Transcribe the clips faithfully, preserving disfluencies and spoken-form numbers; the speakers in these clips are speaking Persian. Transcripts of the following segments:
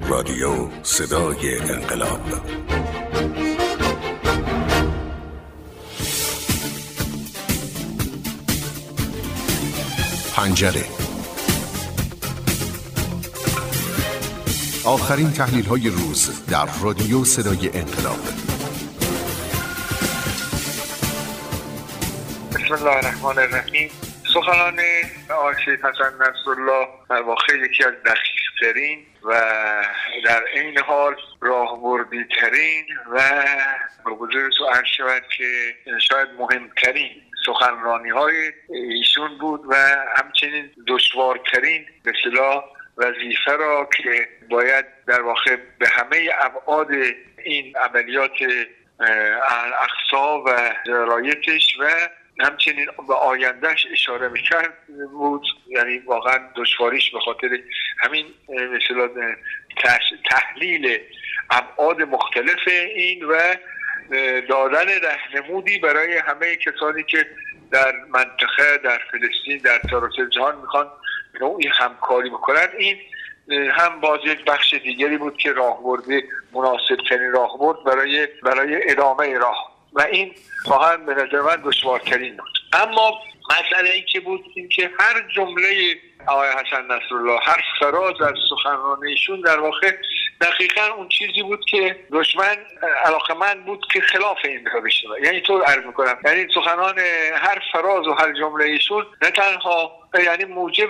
رادیو صدای انقلاب. پنجره. آخرین تحلیل های روز در رادیو صدای انقلاب. بسم الله الرحمن الرحیم. سخنان آقای سید حسن نصرالله در واقع یکی از دقیق‌ترین و در این حال راهبردی ترین و به حضورتون عرض شود که شاید مهمترین سخنرانی های ایشون بود و همچنین دشوارترین به اصطلاح وظیفه را که باید در واقع به همه ابعاد این عملیات الاقصی و رایتش و همچنین به آیندهش اشاره میکرد بود. یعنی واقعا دشواریش به خاطر همین مثلا تحلیل ابعاد مختلف این و دادن راهنمودی برای همه کسانی که در منطقه، در فلسطین، در سراسر جهان میخوان نوعی همکاری بکنن. این هم باز یک بخش دیگری بود که راهبرد مناسب ترین راهبرد برای برای ادامه راه و این واقعا به نظر من دشوارترین بود. اما مسئله این که بود این که هر جمله آقای حسن نصرالله، هر فراز از سخنرانیشون در واقع دقیقاً اون چیزی بود که دشمن علاقمند بود که خلاف این را بشنوه. یعنی طور عرض میکنم، یعنی سخنان هر فراز و هر جمله ایشون نه تنها یعنی موجب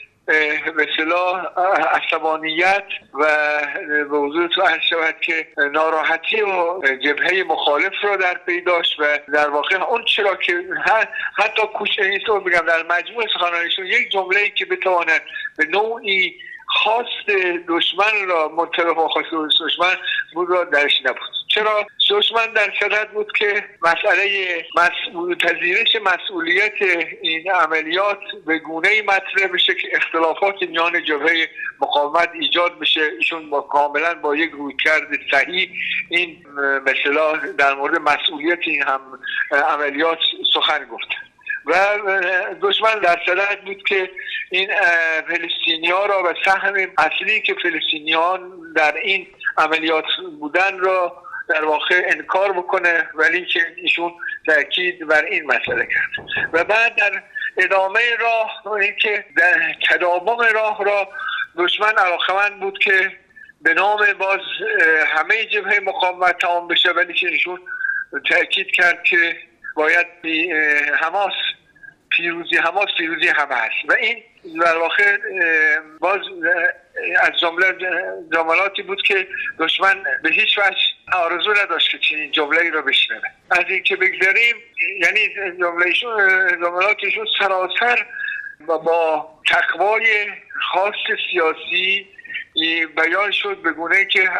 به اصطلاح عصبانیت و به حضور تو عرض شود که ناراحتی و جبهه مخالف را در پی داشت و در واقع اون چرا که حتی کوچه اینطور بگم در مجموع سخنانیشون یک جمله‌ای که بتواند به نوعی خواست دشمن را مطابق با خواست دشمن بود را درش نبود. چرا؟ دشمن در صدد بود که مسئله مسئول پذیرش مسئولیت این عملیات به گونه‌ای مطرح بشه که اختلافات میان جبهه مقاومت ایجاد بشه. ایشون با کاملا با یک رویکرد صحیح این مثلا در مورد مسئولیت این هم عملیات سخن گفت و دشمن در صدد بود که این فلسطینی‌ها را و سهم اصلی که فلسطینیان در این عملیات بودن را در واقع انکار بکنه، ولی که ایشون تاکید بر این مسئله کرد و بعد در ادامه راه این که در تداوم راه را دشمن علاقمند بود که به نام باز همه جبهه مقاومت تمام بشه، ولی که ایشون تاکید کرد که باید حماس پیروزی حماس پیروزی همه هست و این در واقع باز از جمله جملاتی بود که دشمن به هیچ وجه آرزو نداشت که چنین جمله‌ای رو بشنوه. از این که بگذاریم یعنی جمله‌شون جملاتشون سراسر و با تقوای خاص سیاسی بیان شد به گونه‌ای که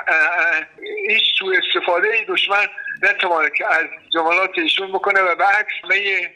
هیچ سوء استفاده دشمن نتوانه که از جملات ایشون بکنه و برعکس همه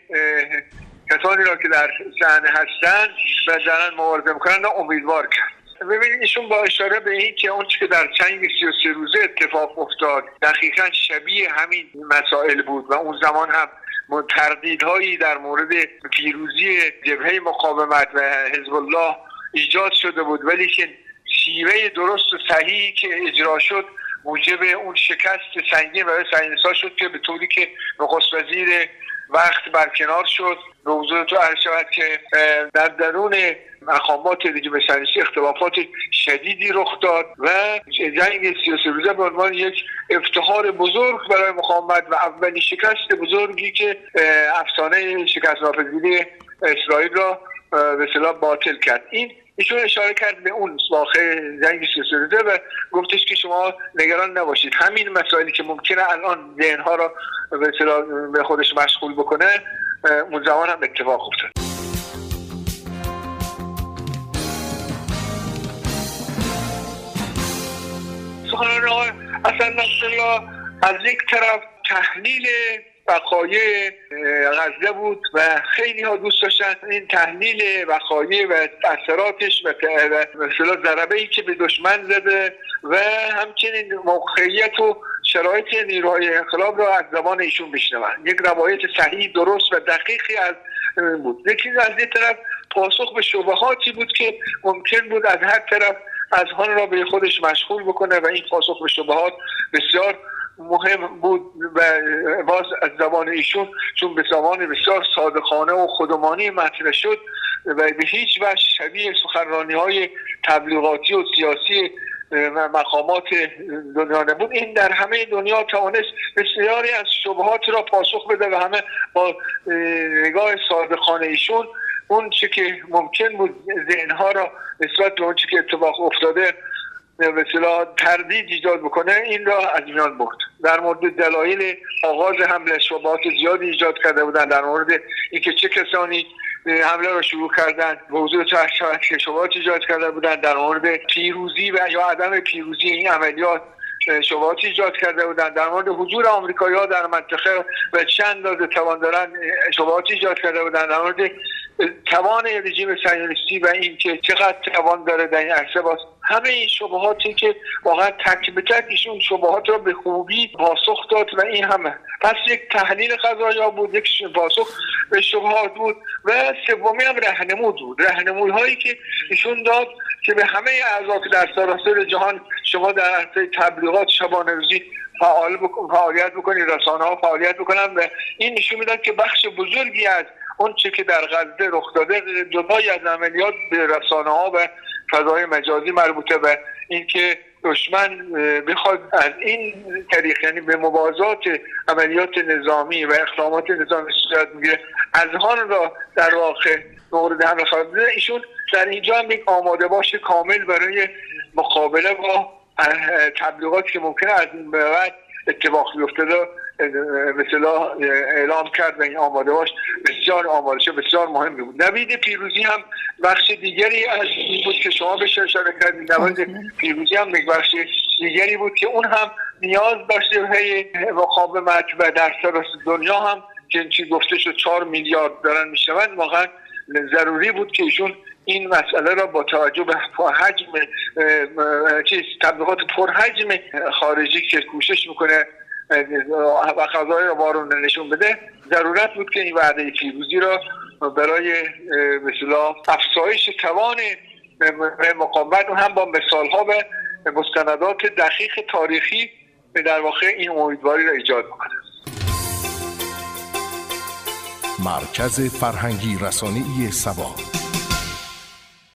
کسانی را که در صحنه هستن و دارن مبارزه میکنن امیدوار کرد. ببینید ایشون با اشاره به این که اون که در چنگ سی و سه روزه اتفاق افتاد دقیقاً شبیه همین مسائل بود و اون زمان هم تردیدهایی در مورد پیروزی جبهه مقاومت و حزب الله ایجاد شده بود، ولی که شیوه درست و صحیحی که اجرا شد موجب اون شکست سنگین و سنگین‌ساز شد که به طوری که نخست وزیر وقت برکنار شد. به حضور تو عرض شود که در درون مقامات رژیم صهیونیستی اختلافات شدیدی رخ داد و جنگ سی و سه روزه به عنوان یک افتخار بزرگ برای مقاومت و اولین شکست بزرگی که افسانه شکست ناپذیری اسرائیل را به اصطلاح باطل کرد. این ایشون اشاره کرد به اون واقع جنگ سی و سه روزه و گفتش که شما نگران نباشید، همین مسائلی که ممکنه الان ذهن‌ها را به اصطلاح به خودش مشغول بکنه اون زمان هم اتفاق افتاد. سخنان آقای حسن نصرالله از یک طرف تحلیل وقایع غزه بود و خیلی ها دوست داشتن این تحلیل وقایع و اثراتش و مثلا ضربه‌ای که به دشمن زده و همچنین موقعیت و شرایط نیروهای انقلاب را از زبان ایشون بشنون. یک روایت صحیح درست و دقیقی از بود. یکی از این طرف پاسخ به شبهاتی بود که ممکن بود از هر طرف اذهان را به خودش مشغول بکنه و این پاسخ به شبهات بسیار مهم بود و باز از زبان ایشون چون به زبان بسیار صادقانه و خودمانی مطرح شد و به هیچ وجه شبیه سخنرانی‌های تبلیغاتی و سیاسی و مقامات دنیا نبود. این در همه دنیا توانست بسیاری از شبهات را پاسخ بده و همه با نگاه صادقانه ایشون اون چی که ممکن بود ذهنها را نسبت به اون چی که اتفاق افتاده به اصطلاح تردید ایجاد بکنه این را از میان برد. در مورد دلایل آغاز حمله شبهات زیادی ایجاد کرده بودند، در مورد اینکه چه کسانی حمله را شروع کردند به حضور چه شبهات ایجاد کرده بودند، در مورد پیروزی و یا عدم پیروزی این عملیات شبهات ایجاد کرده بودند، در مورد حضور آمریکایی‌ها در منطقه و چند اندازه توان دارن شبهات ایجاد کرده بودند، در مورد توان رژیم صهیونیستی و این که چقدر توان داره در این عرصه. باز همه این شبهاتی که واقعا تک به تک ایشون شبهات را به خوبی پاسخ داد و این همه پس یک تحلیل قضایا بود، یک پاسخ به شبهات بود و سومی هم راهنمود بود، راهنمودهایی که ایشون داد که به همه اعضا که در سراسر جهان شما در عرصه تبلیغات شبانه‌روزی فعال بکن، فعالیت بکنید، رسانه‌ها فعالیت بکنن و این نشون میداد که بخش بزرگی از اون چی که در غزه رخ داده جدای از عملیات به رسانه‌ها و فضای مجازی مربوطه و اینکه دشمن بخواد از این طریق یعنی به موازات عملیات نظامی و اقدامات نظامی صورت میگیره اذهان را در واقع مورد حمله قرار بده. ایشون در اینجا هم یک آماده باش کامل برای مقابله با تبلیغاتی که ممکنه از این به بعد اتفاق بیفته مثلا اعلام کرد و این آماده باش بسیار آماده شد، بسیار مهم بود. نوید پیروزی هم بخش دیگری از این بود که شما بهش اشاره کردید. نوید پیروزی هم یک بخش دیگری بود که اون هم نیاز داشته به مقاومت و در سراسر دنیا هم که چی گفته شد چهار میلیارد دارن میشوند، واقعا ضروری بود که ایشون این مسئله را با توجه به حجم چیز تبلیغات پرحجم خارجی که کوشش میکنه و قضایی را بارون نشون بده ضرورت بود که این وعده پیروزی را برای مثلا افزایش توان مقاومت هم با مثالها و مستندات دقیق تاریخی در واقع این امیدواری را ایجاد میکنه. مرکز فرهنگی رسانه‌ای سبا.